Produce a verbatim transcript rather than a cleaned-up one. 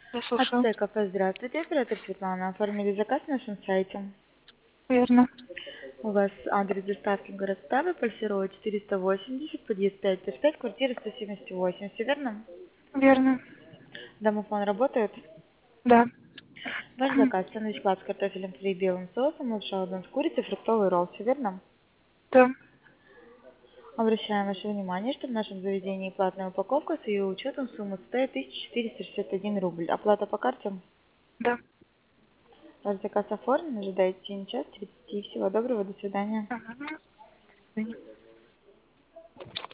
Я От слушаю. КП, здравствуйте, оператор Светлана. Оформили заказ на нашем сайте. Верно. У вас адрес доставки город Ставы, Пальсирова четыреста восемьдесят, подъезд пять точка пять, квартира сто семьдесят восемь. Все верно? Верно. Домофон работает? Да. Ваш заказ сэндвич-клад с картофелем фри и белым соусом, лапша удон с курицей, фруктовый ролл. Все верно? Да. Обращаем ваше внимание, что в нашем заведении платная упаковка с ее учетом сумма составит тысяча четыреста шестьдесят один рубль. Оплата по карте? Да. Ваш заказ оформлен, ожидайте в течение часа тридцати. Всего доброго, до свидания. Ага.